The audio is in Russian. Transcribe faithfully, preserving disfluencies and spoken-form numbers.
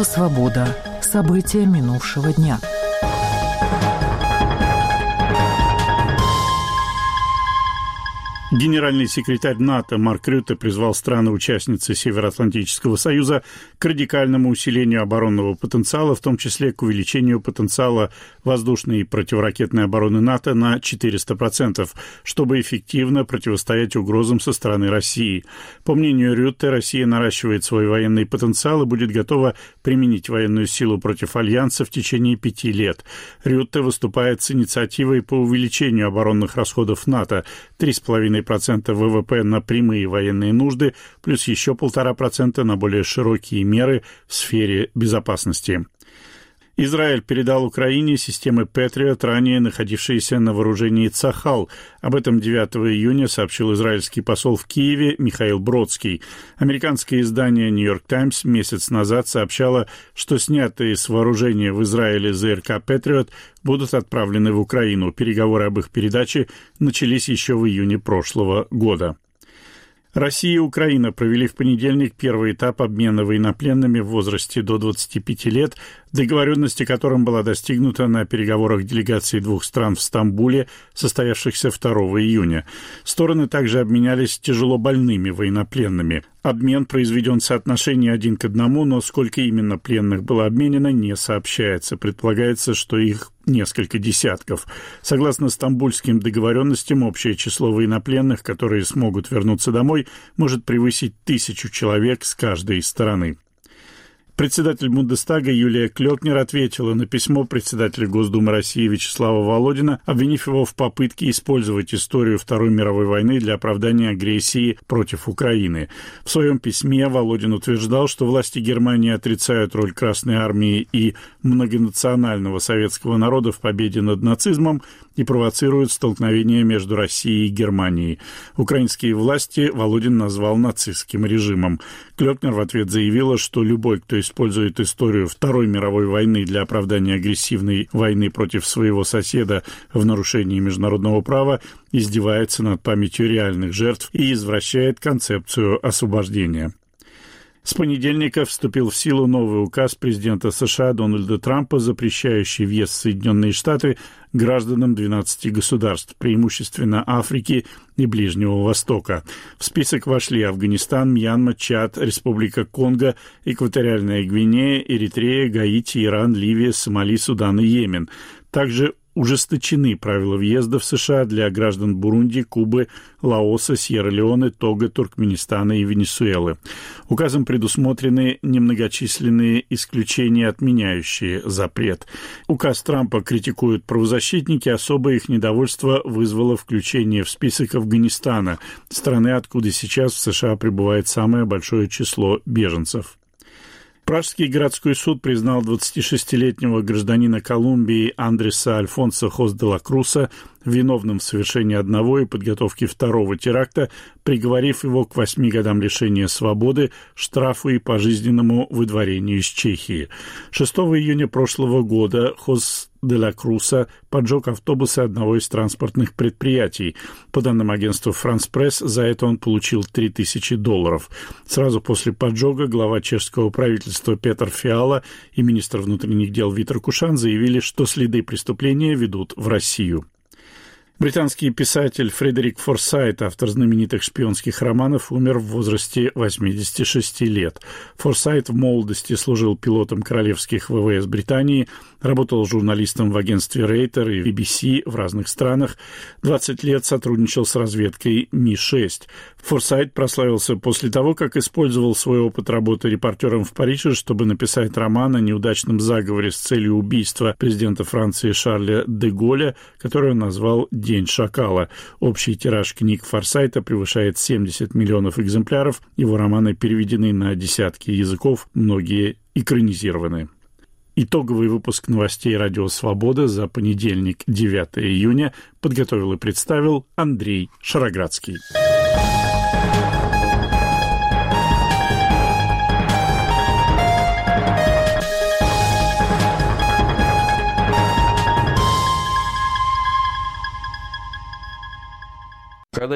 «Свобода». События минувшего дня. Генеральный секретарь НАТО Марк Рютте призвал страны-участницы Североатлантического союза к радикальному усилению оборонного потенциала, в том числе к увеличению потенциала воздушной и противоракетной обороны НАТО на четыреста процентов, чтобы эффективно противостоять угрозам со стороны России. По мнению Рютте, Россия наращивает свой военный потенциал и будет готова применить военную силу против Альянса в течение пяти лет. Рютте выступает с инициативой по увеличению оборонных расходов НАТО – три целых пять десятых процента ВВП на прямые военные нужды, плюс еще полтора процента на более широкие меры в сфере безопасности. Израиль передал Украине системы Патриот, ранее находившиеся на вооружении Цахал. Об этом девятого июня сообщил израильский посол в Киеве Михаил Бродский. Американское издание «Нью-Йорк Таймс» месяц назад сообщало, что снятые с вооружения в Израиле ЗРК Патриот будут отправлены в Украину. Переговоры об их передаче начались еще в июне прошлого года. Россия и Украина провели в понедельник первый этап обмена военнопленными в возрасте до двадцати пяти лет, договоренность о котором была достигнута на переговорах делегаций двух стран в Стамбуле, состоявшихся второго июня. Стороны также обменялись тяжелобольными военнопленными. Обмен произведен в соотношении один к одному, но сколько именно пленных было обменено, не сообщается. Предполагается, что их несколько десятков. Согласно стамбульским договоренностям, общее число военнопленных, которые смогут вернуться домой, может превысить тысячу человек с каждой стороны. Председатель Бундестага Юлия Клёкнер ответила на письмо председателя Госдумы России Вячеслава Володина, обвинив его в попытке использовать историю Второй мировой войны для оправдания агрессии против Украины. В своем письме Володин утверждал, что власти Германии отрицают роль Красной армии и многонационального советского народа в победе над нацизмом и провоцируют столкновения между Россией и Германией. Украинские власти Володин назвал нацистским режимом. Клёкнер в ответ заявила, что любой, кто использует историю Второй мировой войны для оправдания агрессивной войны против своего соседа в нарушении международного права, издевается над памятью реальных жертв и извращает концепцию освобождения. С понедельника вступил в силу новый указ президента США Дональда Трампа, запрещающий въезд в Соединенные Штаты гражданам двенадцати государств, преимущественно Африки и Ближнего Востока. В список вошли Афганистан, Мьянма, Чад, Республика Конго, Экваториальная Гвинея, Эритрея, Гаити, Иран, Ливия, Сомали, Судан и Йемен. Также ужесточены правила въезда в США для граждан Бурунди, Кубы, Лаоса, Сьерра-Леоне, Того, Туркменистана и Венесуэлы. Указом предусмотрены немногочисленные исключения, отменяющие запрет. Указ Трампа критикуют правозащитники, особое их недовольство вызвало включение в список Афганистана, страны, откуда сейчас в США прибывает самое большое число беженцев. Пражский городской суд признал двадцатишестилетнего гражданина Колумбии Андреса Альфонсо Хос де ла Круса виновным в совершении одного и подготовке второго теракта, приговорив его к восьми годам лишения свободы, штрафу и пожизненному выдворению из Чехии. шестого июня прошлого года Хос де ла Круса поджег автобусы одного из транспортных предприятий. По данным агентства «Франс Пресс», за это он получил три тысячи долларов. Сразу после поджога глава чешского правительства Петр Фиала и министр внутренних дел Витер Кушан заявили, что следы преступления ведут в Россию. Британский писатель Фредерик Форсайт, автор знаменитых шпионских романов, умер в возрасте восьмидесяти шести лет. Форсайт в молодости служил пилотом королевских ВВС Британии, работал журналистом в агентстве Рейтер и би би си в разных странах, двадцать лет сотрудничал с разведкой Ми шесть. Форсайт прославился после того, как использовал свой опыт работы репортером в Париже, чтобы написать роман о неудачном заговоре с целью убийства президента Франции Шарля де Голля, который он назвал «День шакала». Общий тираж книг Форсайта превышает семьдесят миллионов экземпляров. Его романы переведены на десятки языков, многие экранизированы. Итоговый выпуск новостей «Радио Свобода» за понедельник, девятого июня, подготовил и представил Андрей Шароградский.